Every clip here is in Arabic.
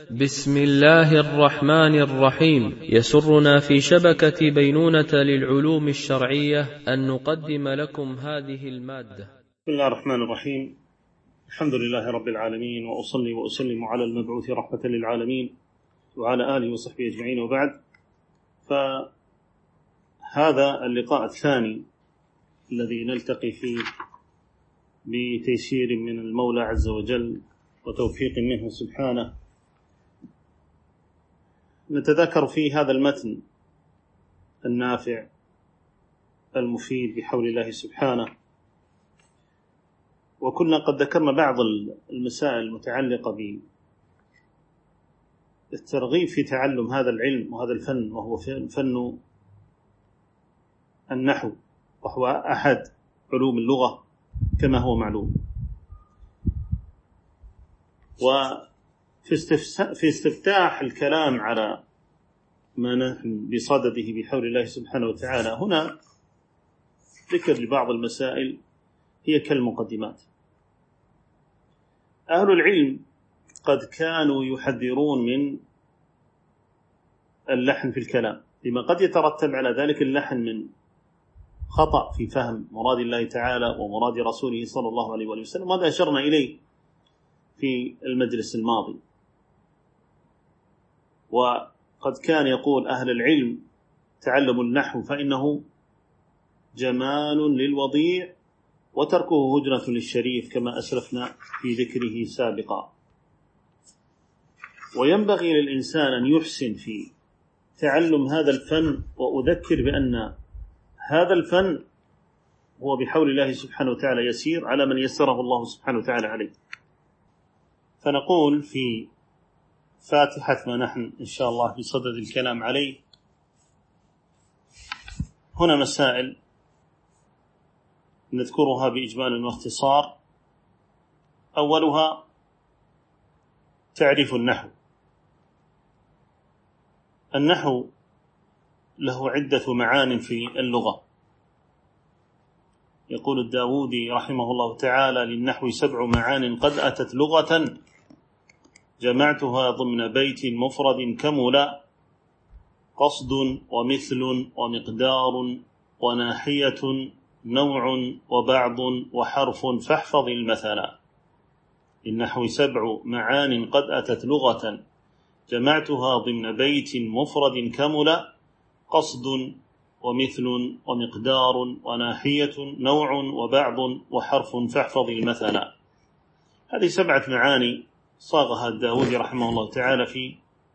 بسم الله الرحمن الرحيم. يسرنا في شبكة بينونة للعلوم الشرعية أن نقدم لكم هذه المادة. بسم الله الرحمن الرحيم. الحمد لله رب العالمين، وأصلي وأسلم على المبعوث رحمة للعالمين وعلى آله وصحبه أجمعين، وبعد. فهذا اللقاء الثاني الذي نلتقي فيه بتيسير من المولى عز وجل وتوفيق منه سبحانه، نتذكر فيه هذا المتن النافع المفيد بحول الله سبحانه. وكنا قد ذكرنا بعض المسائل المتعلقة بالترغيب في تعلم هذا العلم وهذا الفن، وهو فن النحو، وهو أحد علوم اللغة كما هو معلوم. وفي استفتاح الكلام على ما نحن بصدده بحول الله سبحانه وتعالى، هنا ذكر لبعض المسائل هي كالمقدمات. أهل العلم قد كانوا يحذرون من اللحن في الكلام، لما قد يترتب على ذلك اللحن من خطأ في فهم مراد الله تعالى ومراد رسوله صلى الله عليه وسلم. هذا أشرنا إليه في المجلس الماضي. وقد كان يقول أهل العلم تعلموا النحو فإنه جمال للوضيع وتركه هجرة للشريف، كما أسلفنا في ذكره سابقا. وينبغي للإنسان أن يحسن في تعلم هذا الفن، وأذكر بأن هذا الفن هو بحول الله سبحانه وتعالى يسير على من يسره الله سبحانه وتعالى عليه. فنقول في فاتحة ما نحن إن شاء الله بصدد الكلام عليه، هنا مسائل نذكرها بإجمال واختصار. أولها تعريف النحو. النحو له عدة معان في اللغة. يقول الداودي رحمه الله تعالى: للنحو 7 معان قد أتت لغة، جمعتها ضمن بيت مفرد كملا، قصد ومثل ومقدار وناحية نوع وبعض وحرف فاحفظ المثلا. للنحو 7 معان قد أتت لغة، جمعتها ضمن بيت مفرد كملا، قصد ومثل ومقدار وناحية نوع وبعض وحرف فاحفظ المثلا. هذه 7 معاني صاغها الداودي رحمه الله تعالى في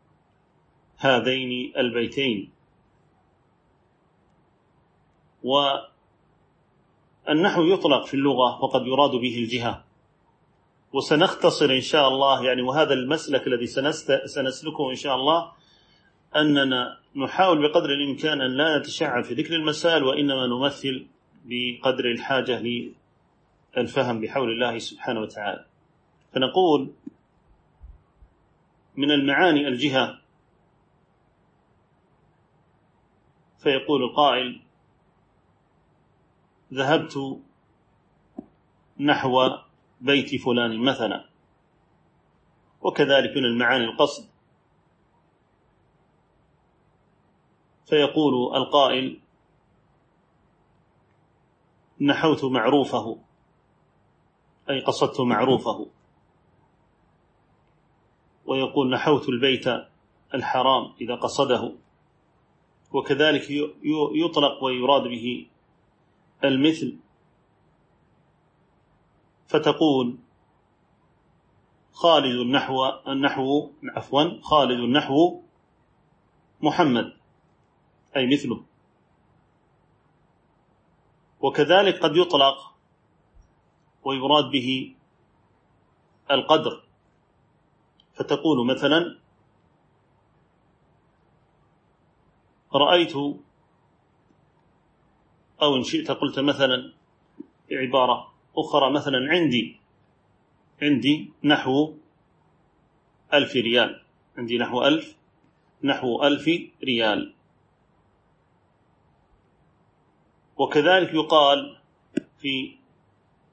هذين البيتين. والنحو يطلق في اللغة وقد يراد به الجهة، وسنختصر إن شاء الله وهذا المسلك الذي سنسلكه إن شاء الله، أننا نحاول بقدر الإمكان أن لا نتشعب في ذكر المسائل، وإنما نمثل بقدر الحاجة للفهم بحول الله سبحانه وتعالى. فنقول من المعاني الجهة. فيقول القائل: ذهبت نحو بيت فلان مثلا. وكذلك من المعاني القصد. فيقول القائل: نحوت معروفه، أي قصدت معروفه. ويقول: نحوت البيت الحرام إذا قصده. وكذلك يطلق ويراد به المثل. فتقول: خالد النحو محمد، أي مثله. وكذلك قد يطلق ويراد به القدر. فتقول مثلا: رأيت، أو إن شئت قلت مثلا عبارة أخرى، مثلا عندي نحو 1000 ريال. عندي نحو 1000 ريال. وكذلك يقال في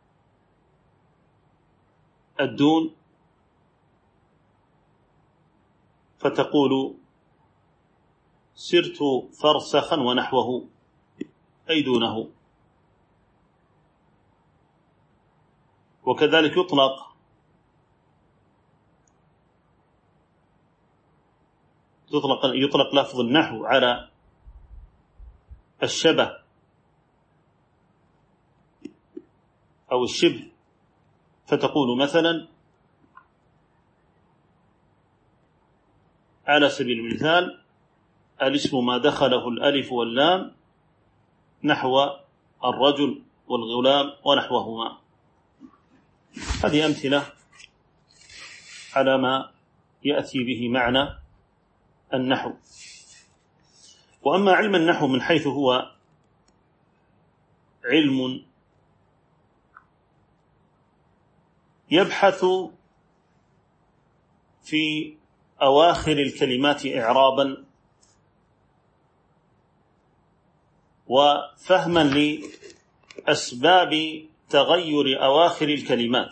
الدون فتقول سرت فرسخا ونحوه أي دونه. وكذلك يطلق لفظ النحو على الشبه أو الشبه، فتقول مثلا على سبيل المثال الاسم ما دخله الألف واللام نحو الرجل والغلام ونحوهما. هذه أمثلة على ما يأتي به معنى النحو. وأما علم النحو من حيث هو علم يبحث في أواخر الكلمات إعرابا وفهما لأسباب تغير أواخر الكلمات،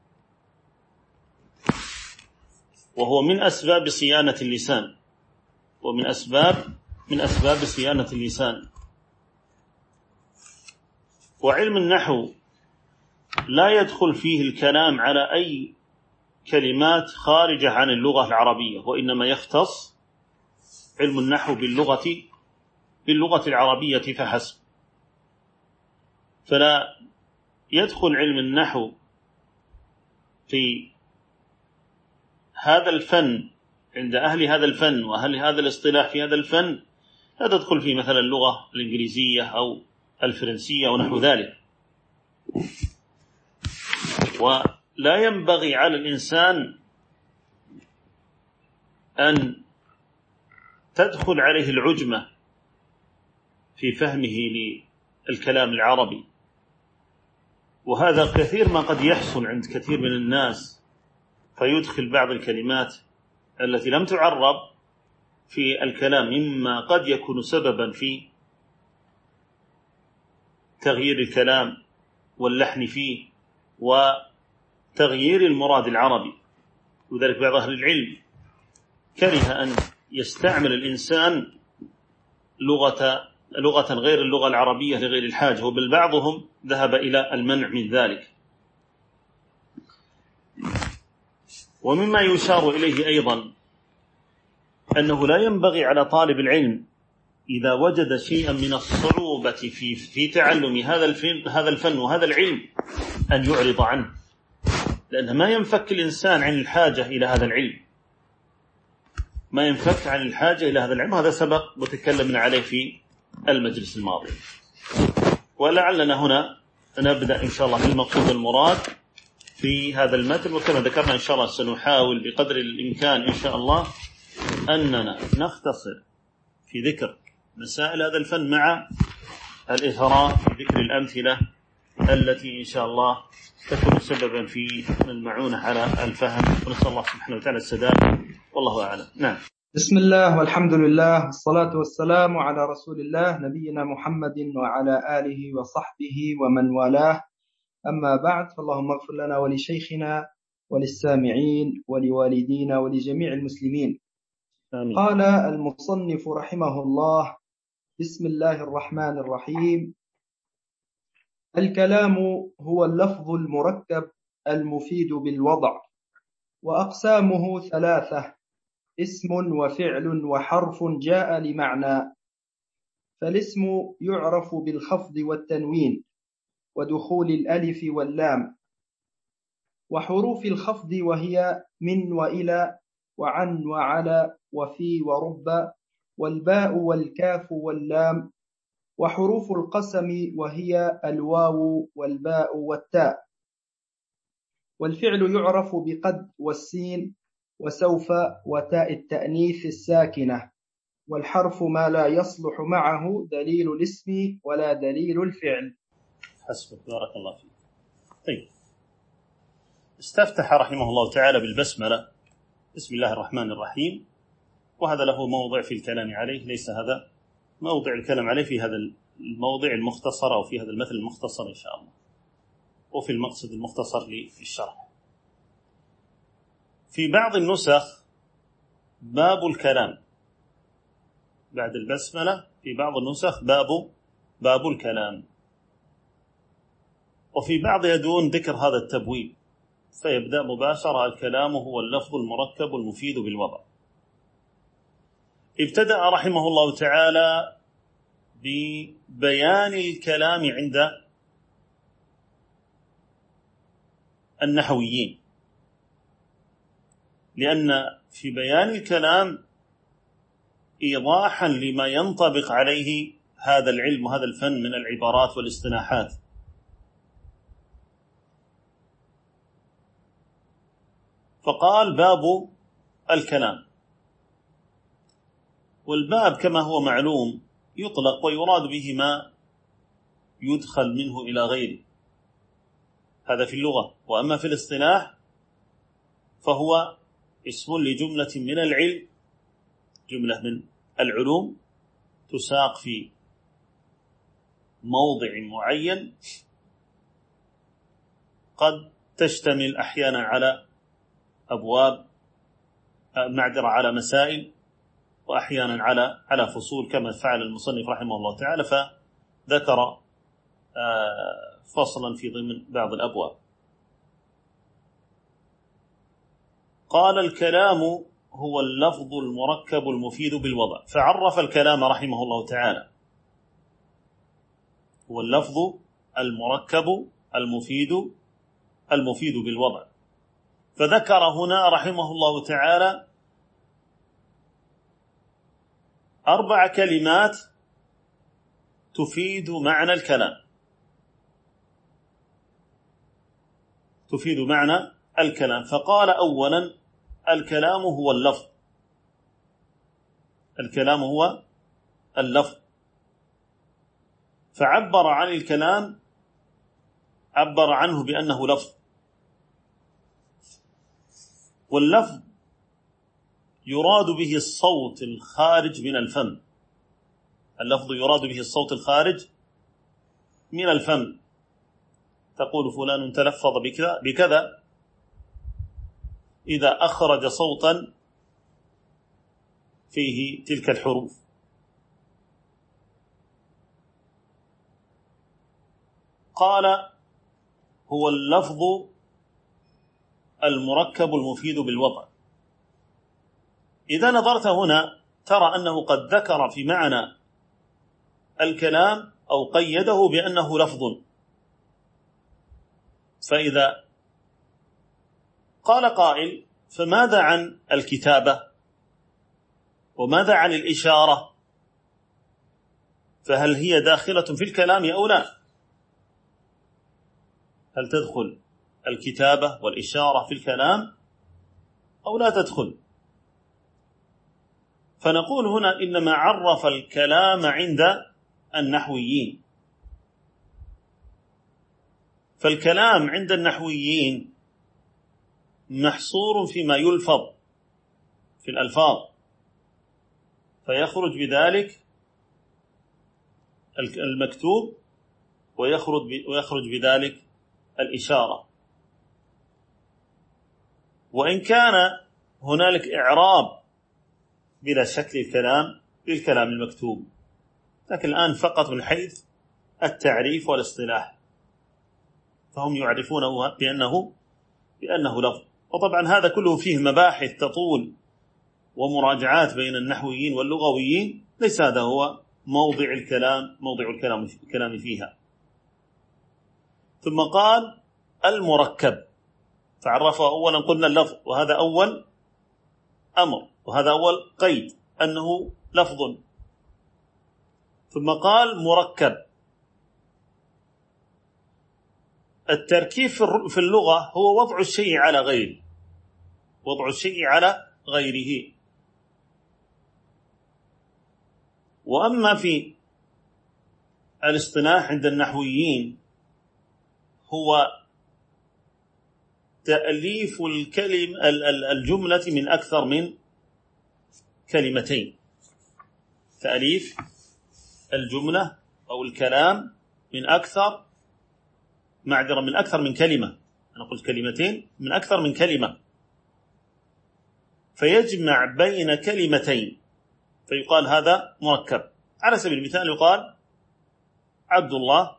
وهو من أسباب صيانة اللسان، ومن أسباب صيانة اللسان. وعلم النحو لا يدخل فيه الكلام على أي كلمات خارجة عن اللغة العربية، وإنما يختص علم النحو باللغة العربية فحسب. فلا يدخل علم النحو في هذا الفن عند أهل هذا الفن وأهل هذا الاصطلاح في هذا الفن، لا تدخل في مثلا اللغة الإنجليزية أو الفرنسية ونحو ذلك. ولا ينبغي على الإنسان أن تدخل عليه العجمة في فهمه للكلام العربي، وهذا كثير ما قد يحصل عند كثير من الناس، فيدخل بعض الكلمات التي لم تعرب في الكلام مما قد يكون سببا في تغيير الكلام واللحن فيه وتغيير المراد العربي. وذلك بعض أهل العلم كره أن يستعمل الإنسان لغة غير اللغة العربية لغير الحاجة، وبل بعضهم ذهب إلى المنع من ذلك. ومما يشار إليه أيضا أنه لا ينبغي على طالب العلم إذا وجد شيئا من الصعوبة في تعلم هذا الفن وهذا العلم أن يعرض عنه، لأن ما ينفك الإنسان عن الحاجة إلى هذا العلم، ما ينفك عن الحاجة إلى هذا العلم. هذا سبق وتكلمنا عليه في المجلس الماضي. ولعلنا هنا نبدأ إن شاء الله بالمقصود المراد في هذا المتن. وكما ذكرنا إن شاء الله سنحاول بقدر الإمكان إن شاء الله أننا نختصر في ذكر مسائل هذا الفن مع الإثراء في ذكر الأمثلة التي إن شاء الله تكون سببا في المعونة على الفهم. ونسأل الله سبحانه وتعالى السداد، والله أعلم. نعم. بسم الله والحمد لله والصلاة والسلام على رسول الله نبينا محمد وعلى آله وصحبه ومن والاه. أما بعد، فاللهم اغفر لنا ولشيخنا وللسامعين ولوالدينا ولجميع المسلمين. آمين. قال المصنف رحمه الله: بسم الله الرحمن الرحيم. الكلام هو اللفظ المركب المفيد بالوضع، وأقسامه ثلاثة: اسم وفعل وحرف جاء لمعنى. فالاسم يعرف بالخفض والتنوين ودخول الألف واللام، وحروف الخفض وهي من وإلى وعن وعلى وفي ورب، والباء والكاف واللام. وحروف القسم وهي الواو والباء والتاء. والفعل يعرف بقد والسين وسوف وتاء التأنيث الساكنة. والحرف ما لا يصلح معه دليل الاسم ولا دليل الفعل. حسبك، بارك الله فيك. طيب، استفتح رحمه الله تعالى بالبسملة: بسم الله الرحمن الرحيم. وهذا له موضع في الكلام عليه، ليس هذا موضع الكلام عليه في هذا الموضع المختصر أو في هذا المثل المختصر إن شاء الله، وفي المقصد المختصر للشرح. في بعض النسخ باب الكلام، بعد البسملة في بعض النسخ باب الكلام، وفي بعضها دون ذكر هذا التبويب، فيبدأ مباشرة: الكلام هو اللفظ المركب المفيد بالوضع. ابتدأ رحمه الله تعالى ببيان الكلام عند النحويين، لأن في بيان الكلام إيضاحا لما ينطبق عليه هذا العلم وهذا الفن من العبارات والاصطلاحات. فقال: باب الكلام. والباب كما هو معلوم يطلق ويراد به ما يدخل منه إلى غيره، هذا في اللغة. وأما في الاصطلاح فهو اسم لجملة من العلم، جملة من العلوم تساق في موضع معين، قد تشتمل أحيانا على أبواب، على مسائل، وأحيانا على فصول، كما فعل المصنف رحمه الله تعالى، فذكر فصلا في ضمن بعض الأبواب. قال: الكلام هو اللفظ المركب المفيد بالوضع. فعرف الكلام رحمه الله تعالى، هو اللفظ المركب المفيد بالوضع. فذكر هنا رحمه الله تعالى 4 كلمات تفيد معنى الكلام، تفيد معنى الكلام. فقال: أولا: الكلام هو اللفظ. الكلام هو اللفظ. فعبر عن الكلام، عبر عنه بأنه لفظ. واللفظ يراد به الصوت الخارج من الفم. اللفظ يراد به الصوت الخارج من الفم. تقول: فلان تلفظ بكذا إذا أخرج صوتا فيه تلك الحروف. قال: هو اللفظ المركب المفيد بالوضع. إذا نظرت هنا ترى أنه قد ذكر في معنى الكلام أو قيده بأنه لفظ. فإذا قال قائل: فماذا عن الكتابة؟ وماذا عن الإشارة؟ فهل هي داخلة في الكلام أو لا؟ هل تدخل الكتابة والإشارة في الكلام أو لا تدخل؟ فنقول هنا: إنما عرف الكلام عند النحويين. فالكلام عند النحويين محصور فيما يلفظ في الألفاظ، فيخرج بذلك المكتوب ويخرج بذلك الإشارة. وإن كان هنالك إعراب بلا شك للكلام المكتوب، لكن الآن فقط من حيث التعريف والاصطلاح، فهم يعرفونه بأنه لفظ. وطبعا هذا كله فيه مباحث تطول ومراجعات بين النحويين واللغويين، ليس هذا هو موضع الكلام فيها. ثم قال: المركب. فعرفه أولا، قلنا اللفظ، وهذا أول أمر، وهذا أول قيد أنه لفظ. ثم قال: مركب. التركيب في اللغة هو وضع الشيء على غيره، وضع الشيء على غيره. وأما في الاصطلاح عند النحويين هو تأليف الجملة من أكثر من كلمتين. تأليف الجملة أو الكلام من أكثر من كلمة. أنا قلت كلمتين، من أكثر من كلمة. فيجمع بين كلمتين فيقال هذا مركب. على سبيل المثال يقال عبد الله،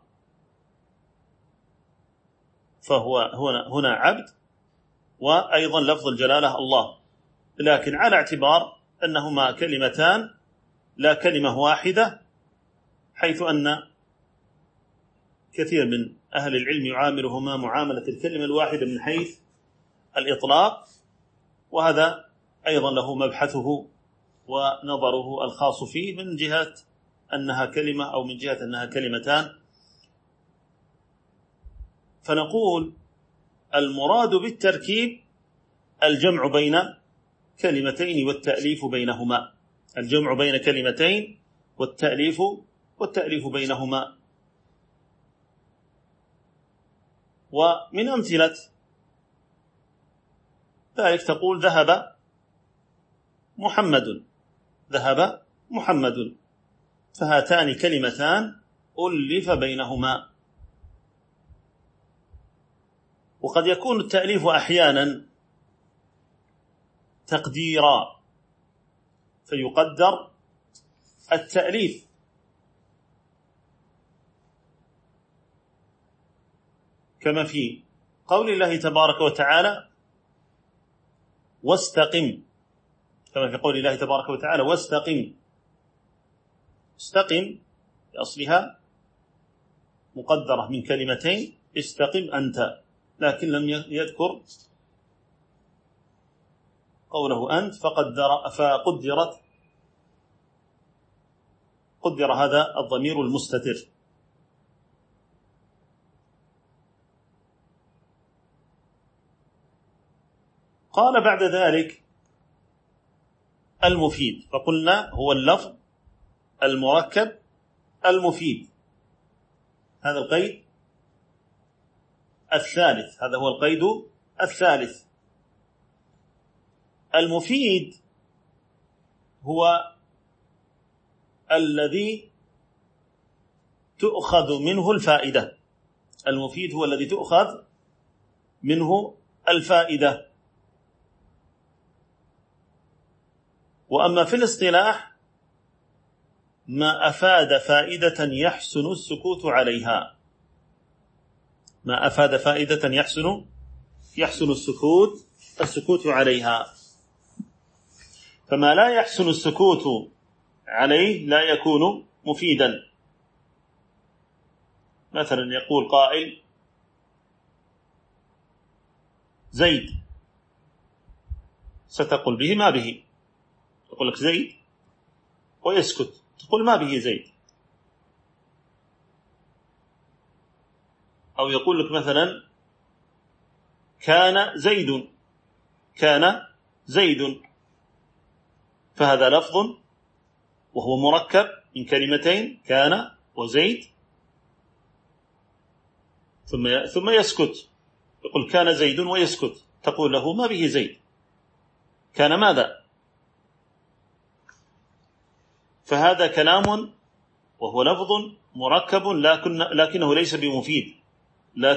فهو هنا عبد، وأيضا لفظ الجلالة الله، لكن على اعتبار أنهما كلمتان لا كلمة واحدة، حيث أن كثير من أهل العلم يعاملهما معاملة الكلمة الواحدة من حيث الإطلاق، وهذا أيضا له مبحثه ونظره الخاص فيه من جهة أنها كلمة أو من جهة أنها كلمتان. فنقول المراد بالتركيب الجمع بين كلمتين والتأليف بينهما، الجمع بين كلمتين والتأليف بينهما. ومن أمثلة ذلك تقول ذهب محمد، فهاتان كلمتان ألف بينهما. وقد يكون التأليف أحيانا تقديرا، فيقدر التأليف كما في قول الله تبارك وتعالى واستقم، كما في قول الله تبارك وتعالى واستقم. استقم بأصلها مقدرة من كلمتين، استقم أنت، لكن لم يذكر قوله أنت قدر هذا الضمير المستتر. قال بعد ذلك المفيد، فقلنا هو اللفظ المركب المفيد، هذا القيد الثالث، هذا هو القيد الثالث. المفيد هو الذي تؤخذ منه الفائدة، المفيد هو الذي تؤخذ منه الفائدة. وأما في الاصطلاح ما أفاد فائدة يحسن السكوت عليها، ما أفاد فائدة يحسن السكوت عليها. فما لا يحسن السكوت عليه لا يكون مفيدا. مثلا يقول قائل زيد، ستقول به ما به، يقول لك زيد ويسكت، تقول ما به زيد. أو يقول لك مثلا كان زيد، فهذا لفظ وهو مركب من كلمتين كان وزيد، ثم يسكت، يقول كان زيد ويسكت، تقول له ما به زيد، كان ماذا؟ فهذا كلام وهو لفظ مركب لكنه ليس بمفيد، لا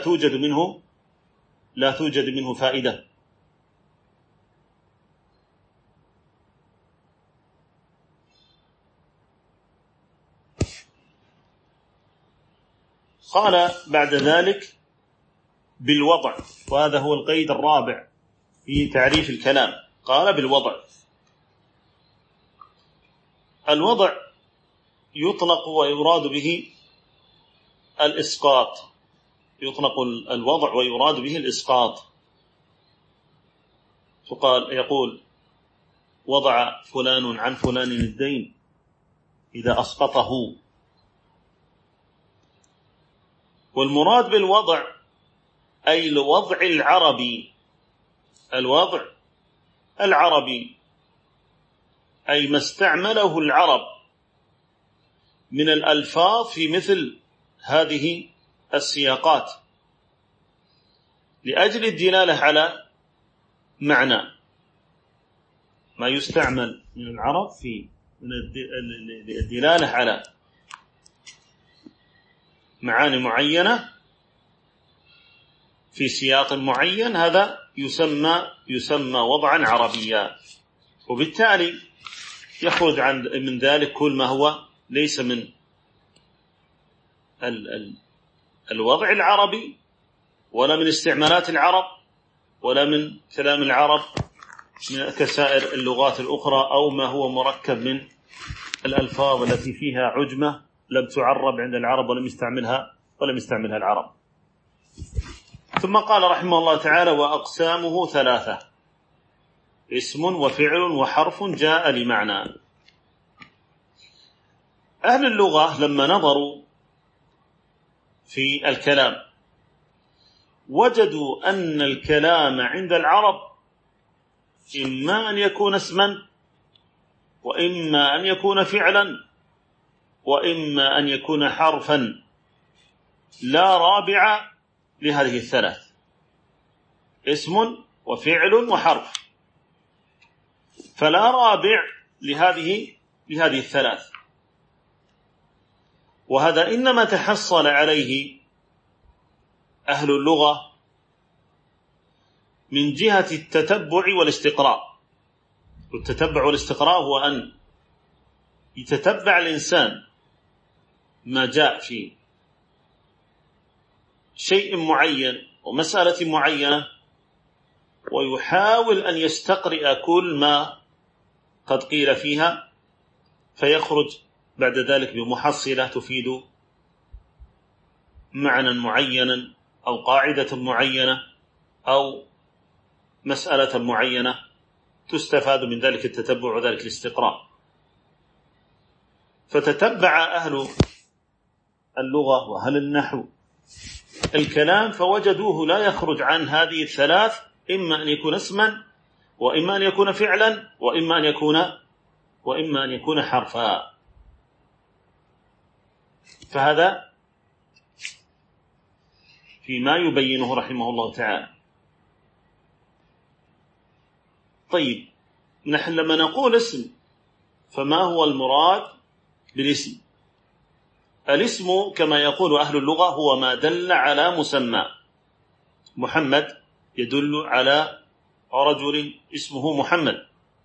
توجد منه فائدة. قال بعد ذلك بالوضع، وهذا هو القيد الرابع في تعريف الكلام. قال بالوضع، الوضع يطلق ويراد به الإسقاط، يطلق الوضع ويراد به الإسقاط. يقول وضع فلان عن فلان الدين إذا أسقطه. والمراد بالوضع أي الوضع العربي، الوضع العربي أي ما استعمله العرب من الألفاظ في مثل هذه السياقات لأجل الدلالة على معنى، ما يستعمل من العرب في الدلالة على معاني معينة في سياق معين، هذا يسمى وضعا عربيا. وبالتالي يخرج من ذلك كل ما هو ليس من الوضع العربي ولا من استعمالات العرب ولا من كلام العرب كسائر اللغات الأخرى، أو ما هو مركب من الألفاظ التي فيها عجمة لم تعرب عند العرب ولم يستعملها العرب. ثم قال رحمه الله تعالى: وأقسامه ثلاثة: اسم وفعل وحرف جاء لمعنى. أهل اللغة لما نظروا في الكلام وجدوا أن الكلام عند العرب إما أن يكون اسما، وإما أن يكون فعلا، وإما أن يكون حرفا، لا رابع لهذه الثلاث: اسم وفعل وحرف، فلا رابع لهذه الثلاث. وهذا إنما تحصل عليه أهل اللغة من جهة التتبع والاستقراء. والتتبع والاستقراء هو أن يتتبع الإنسان ما جاء في شيء معين ومسألة معينة، ويحاول أن يستقرئ كل ما قد قيل فيها، فيخرج بعد ذلك بمحصلة تفيد معنى معينا أو قاعدة معينة أو مسألة معينة تستفاد من ذلك التتبع وذلك الاستقراء. فتتبع أهل اللغة وأهل النحو الكلام فوجدوه لا يخرج عن هذه الثلاث: إما أن يكون اسما، وإما أن يكون فعلا، وإما أن يكون حرفا. فهذا فيما يبينه رحمه الله تعالى. طيب، نحن لما نقول اسم فما هو المراد بالاسم؟ الاسم كما يقول أهل اللغة هو ما دل على مسمى. محمد يدل على رجل اسمه محمد،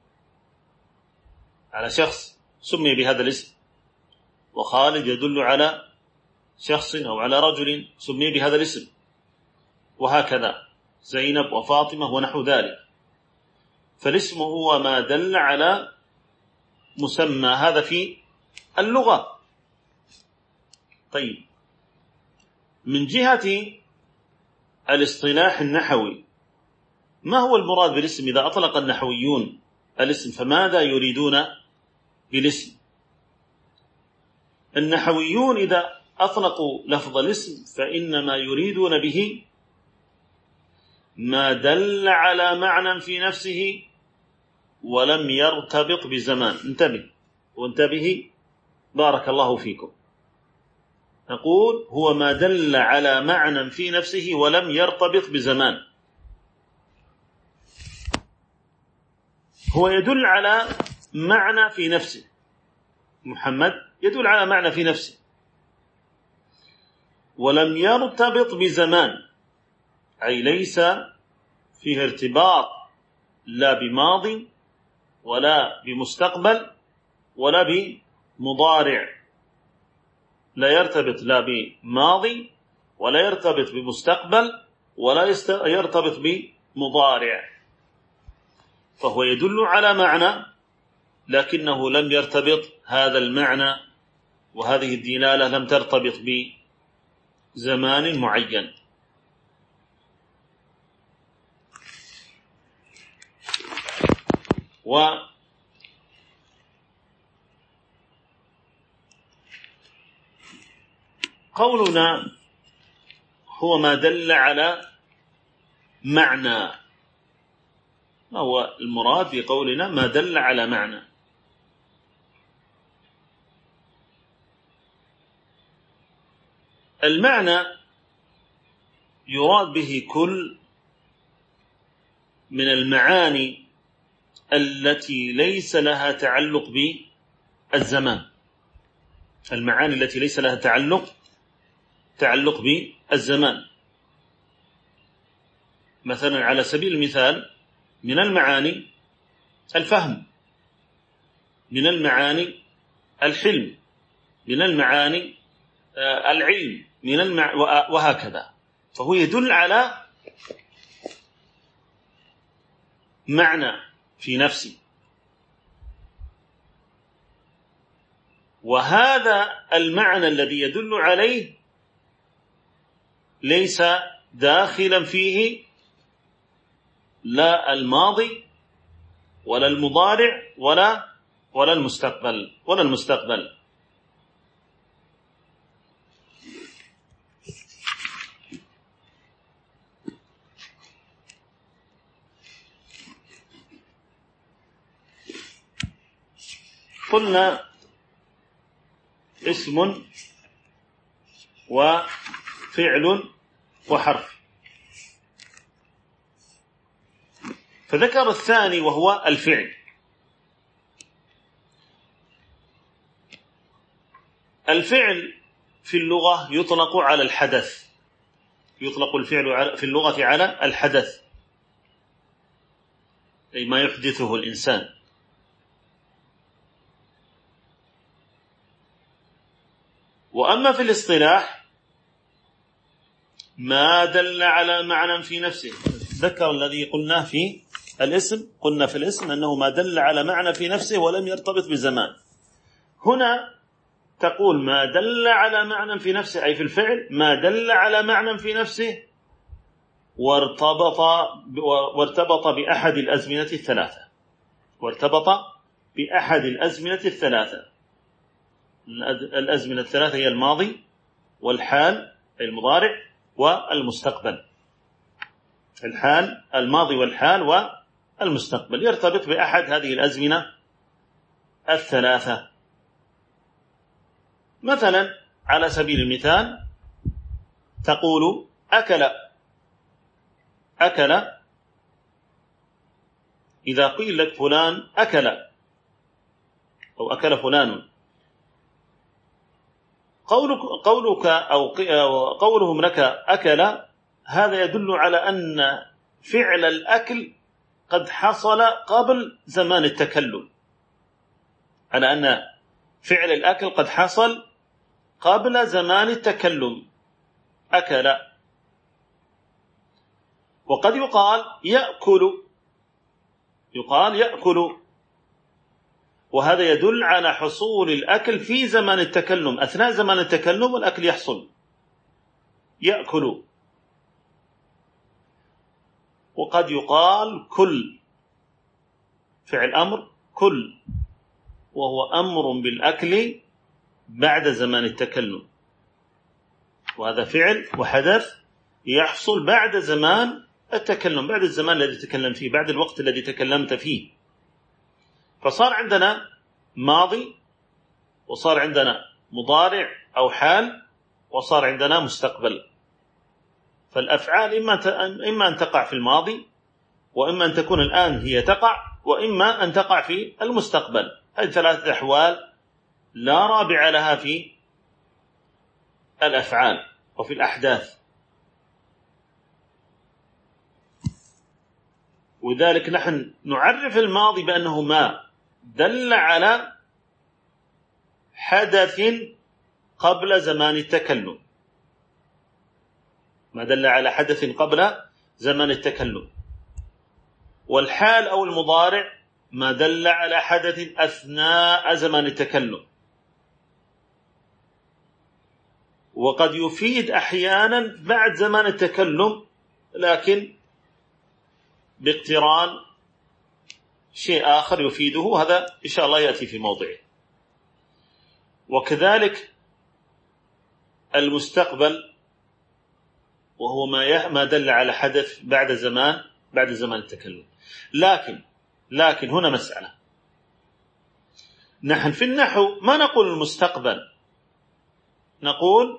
على شخص سمي بهذا الاسم. وخالد يدل على شخص أو على رجل سمي بهذا الاسم، وهكذا زينب وفاطمة ونحو ذلك. فالاسم هو ما دل على مسمى، هذا في اللغة. طيب، من جهة الاصطلاح النحوي ما هو المراد بالاسم؟ إذا أطلق النحويون الاسم فماذا يريدون بالاسم؟ النحويون إذا أطلقوا لفظ الاسم فإنما يريدون به ما دل على معنى في نفسه ولم يرتبط بزمان. انتبه بارك الله فيكم. نقول هو ما دل على معنى في نفسه ولم يرتبط بزمان. هو يدل على معنى في نفسه، محمد يدل على معنى في نفسه، ولم يرتبط بزمان، أي ليس فيه ارتباط لا بماضي ولا بمستقبل ولا بمضارع. لا يرتبط لا بماضي ولا يرتبط بمستقبل ولا يرتبط بمضارع، فهو يدل على معنى لكنه لم يرتبط هذا المعنى، وهذه الدلالة لم ترتبط بزمان معين. وقولنا هو ما دل على معنى، ما هو المراد بقولنا ما دل على معنى؟ المعنى يراد به كل من المعاني التي ليس لها تعلق بالزمان، المعاني التي ليس لها تعلق بالزمان. مثلا على سبيل المثال من المعاني الفهم، من المعاني الحلم، من المعاني العلم، وهكذا. فهو يدل على معنى في نفسه، وهذا المعنى الذي يدل عليه ليس داخلا فيه لا الماضي ولا المضارع ولا المستقبل. قلنا اسم وفعل وحرف، فذكر الثاني وهو الفعل. الفعل في اللغة يطلق على الحدث، يطلق الفعل في اللغة على الحدث، أي ما يحدثه الإنسان. وأما في الاصطلاح ما دل على معنى في نفسه. ذكر الذي قلناه في الاسم، قلنا في الاسم أنه ما دل على معنى في نفسه ولم يرتبط بزمان. هنا تقول ما دل على معنى في نفسه، أي في الفعل ما دل على معنى في نفسه وارتبط بأحد الأزمنة الثلاثة، وارتبط بأحد الأزمنة الثلاثة. الأزمنة الثلاثة هي الماضي والحال أي المضارع والمستقبل. الحال، الماضي والحال والمستقبل يرتبط بأحد هذه الأزمنة الثلاثة. مثلا على سبيل المثال تقول أكل. إذا قيل لك فلان أكل أو أكل فلان، قولك أو قولهم لك أكل، هذا يدل على أن فعل الأكل قد حصل قبل زمان التكلم، على أن فعل الأكل قد حصل قبل زمان التكلم، أكل. وقد يقال يأكل، وهذا يدل على حصول الأكل في زمان التكلم، أثناء زمان التكلم والأكل يحصل، يأكل. وقد يقال كل، فعل أمر كل، وهو أمر بالأكل بعد زمان التكلم، وهذا فعل وحدث يحصل بعد زمان التكلم، بعد الزمان الذي تكلم فيه، بعد الوقت الذي تكلمت فيه. فصار عندنا ماضي، وصار عندنا مضارع أو حال، وصار عندنا مستقبل. فالأفعال إما أن تقع في الماضي، وإما أن تكون الآن هي تقع، وإما أن تقع في المستقبل. هذه ثلاثة أحوال لا رابع لها في الأفعال وفي الأحداث. وذلك نحن نعرف الماضي بأنه ما دل على حدث قبل زمان التكلم، ما دل على حدث قبل زمان التكلم. والحال أو المضارع ما دل على حدث أثناء زمان التكلم، وقد يفيد أحيانا بعد زمان التكلم، لكن باقتران شيء آخر يفيده، هذا إن شاء الله يأتي في موضعه. وكذلك المستقبل، وهو ما دل على حدث بعد زمان التكلم. لكن هنا مسألة، نحن في النحو ما نقول المستقبل، نقول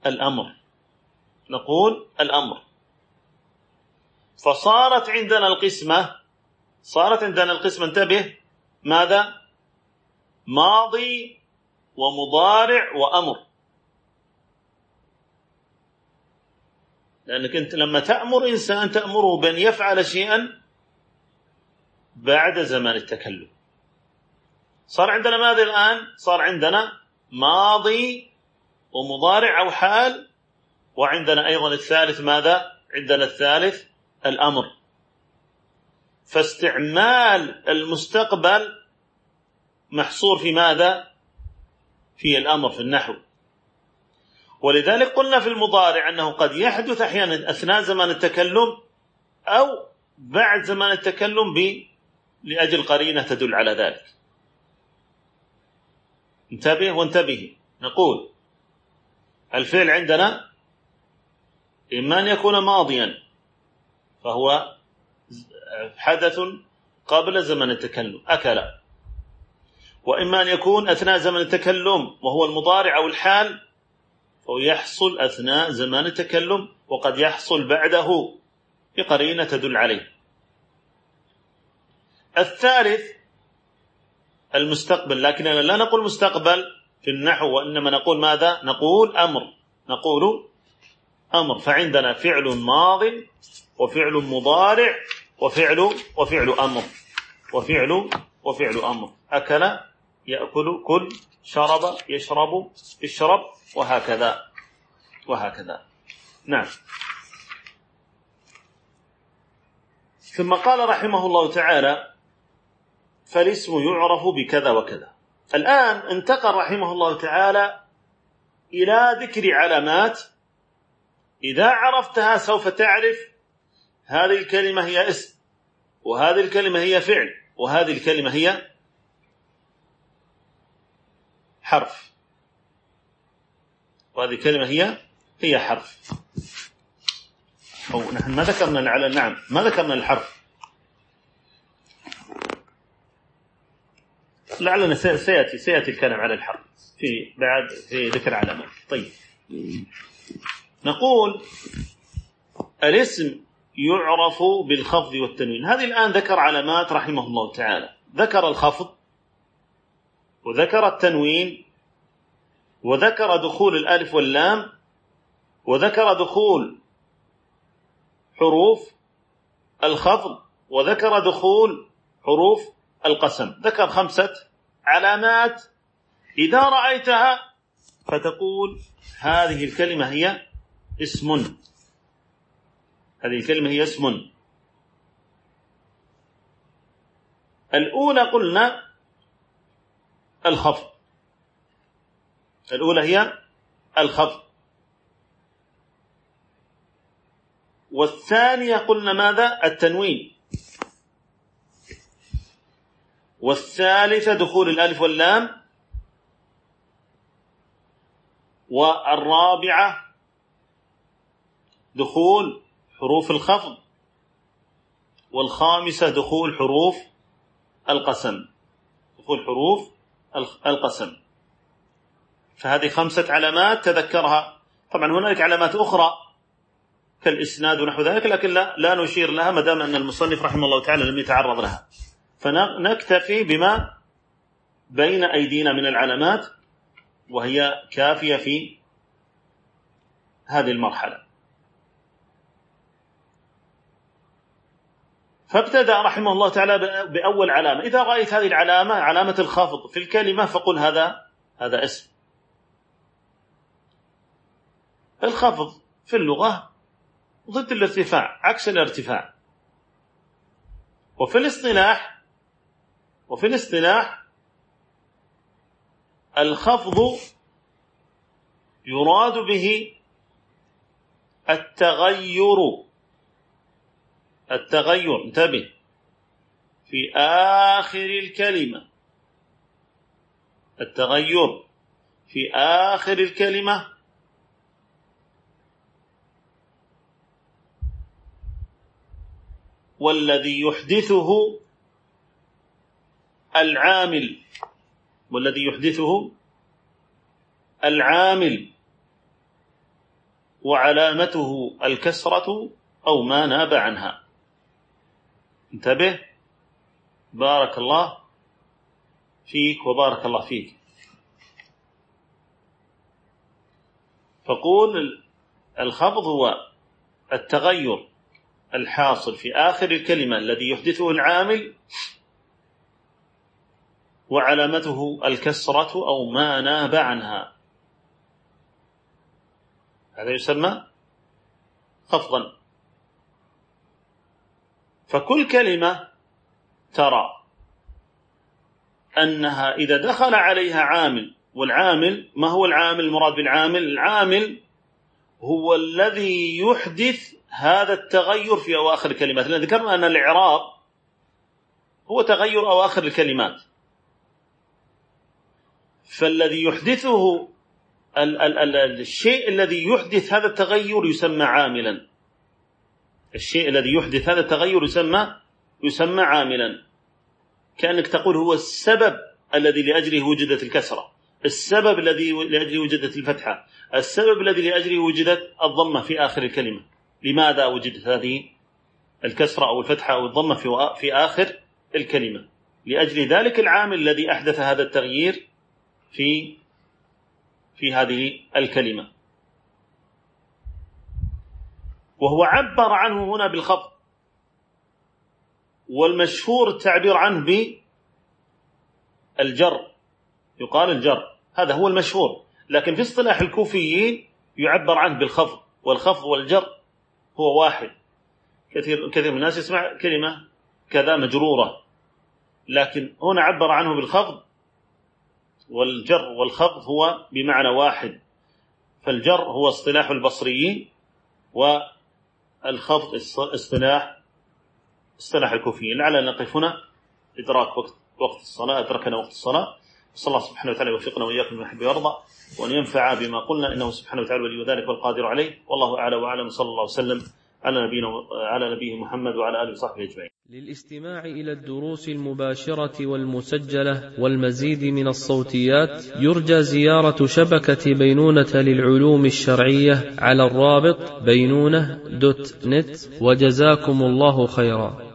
الأمر. فصارت عندنا القسمة، انتبه، ماذا؟ ماضي ومضارع وأمر. لأنك أنت لما تأمر إنسان تأمره بأن يفعل شيئا بعد زمان التكلم، صار عندنا ماذا الآن؟ صار عندنا ماضي ومضارع أو حال، وعندنا أيضا الثالث ماذا؟ عندنا الثالث الأمر. فاستعمال المستقبل محصور في ماذا؟ في الأمر في النحو. ولذلك قلنا في المضارع أنه قد يحدث أحيانا أثناء زمان التكلم أو بعد زمان التكلم لأجل قرينة تدل على ذلك. انتبه وانتبه. نقول الفعل عندنا إما أن يكون ماضيا فهو حدث قبل زمن التكلم أكل، وإما أن يكون أثناء زمن التكلم وهو المضارع أو الحال فهو يحصل أثناء زمان التكلم وقد يحصل بعده بقرينة تدل عليه. الثالث المستقبل، لكننا لا نقول مستقبل في النحو، وإنما نقول ماذا؟ نقول أمر. نقول أمر. فعندنا فعل ماض وفعل مضارع وفعل أمر وفعل أمر. أكل يأكل، كل، شرب يشرب، اشرب، وهكذا. نعم. ثم قال رحمه الله تعالى: فالاسم يعرف بكذا وكذا. الآن انتقل رحمه الله تعالى إلى ذكر علامات إذا عرفتها سوف تعرف هذه الكلمة هي اسم، وهذه الكلمة هي فعل، وهذه الكلمة هي حرف، وهذه الكلمة هي حرف. أو نحن ما ذكرنا على النعم، ما ذكرنا الحرف، لعلنا سيأتي الكلام على الحرف في ذكر علامات. طيب، نقول الاسم يعرف بالخفض والتنوين. هذه الآن ذكر علامات رحمه الله تعالى، ذكر الخفض وذكر التنوين وذكر دخول الألف واللام وذكر دخول حروف الخفض وذكر دخول حروف القسم. ذكر 5 علامات إذا رأيتها فتقول هذه الكلمة هي اسم. هذه الكلمة هي اسم. الأولى قلنا الخفض، الأولى هي الخفض. والثانية قلنا ماذا؟ التنوين. والثالثة دخول الألف واللام. والرابعة دخول حروف الخفض. والخامسة دخول حروف القسم. دخول حروف القسم. فهذه 5 علامات تذكرها. طبعا هناك علامات أخرى كالإسناد ونحو ذلك، لكن لا نشير لها ما دام أن المصنف رحمه الله تعالى لم يتعرض لها، فنكتفي بما بين أيدينا من العلامات وهي كافية في هذه المرحلة. فابتدأ رحمه الله تعالى بأول علامة. إذا رأيت هذه العلامة، علامة الخفض في الكلمة، فقل هذا اسم. الخفض في اللغة ضد الارتفاع، عكس الارتفاع. وفي الاصطلاح الخفض يراد به التغير، انتبه، في آخر الكلمة. التغير في آخر الكلمة والذي يحدثه العامل وعلامته الكسرة أو ما ناب عنها. انتبه، بارك الله فيك وبارك الله فيك. فقول الخفض هو التغير الحاصل في آخر الكلمة الذي يحدثه العامل وعلامته الكسرة أو ما ناب عنها، هذا يسمى خفضا. فكل كلمة ترى أنها إذا دخل عليها عامل، والعامل ما هو العامل المراد بالعامل؟ العامل هو الذي يحدث هذا التغير في أواخر الكلمات، لأن ذكرنا أن الإعراب هو تغير أواخر الكلمات، فالذي يحدثه الشيء الذي يحدث هذا التغير يسمى عاملا. الشيء الذي يحدث هذا التغير يسمى عاملا، كأنك تقول هو السبب الذي لأجله وجدت الكسرة، السبب الذي لأجله وجدت الفتحة، السبب الذي لأجله وجدت الضمة في آخر الكلمة. لماذا وجدت هذه الكسرة أو الفتحة أو الضمة في آخر الكلمة؟ لأجل ذلك العامل الذي أحدث هذا التغيير في هذه الكلمة، وهو عبر عنه هنا بالخفض، والمشهور التعبير عنه بالجر، يقال الجر، هذا هو المشهور، لكن في اصطلاح الكوفيين يعبر عنه بالخفض، والخفض والجر هو واحد. كثير من الناس يسمع كلمة كذا مجرورة، لكن هنا عبر عنه بالخفض، والجر والخفض هو بمعنى واحد. فالجر هو اصطلاح البصريين، والخفض اصطلاح الكوفيين. لعلنا نقف هنا إدراك وقت الصلاة، أدركنا وقت الصلاة. صلى الله سبحانه وتعالى يوفقنا وإياكم لما يحب ويرضى، وأن ينفع بما قلنا، إنه سبحانه وتعالى ولي ذلك والقادر عليه. والله أعلى وأعلم، صلى الله وسلم على نبيه محمد وعلى آله وصحبه أجمعين. للاستماع إلى الدروس المباشرة والمسجلة والمزيد من الصوتيات يرجى زيارة شبكة بينونة للعلوم الشرعية على الرابط بينونة.net، وجزاكم الله خيرا.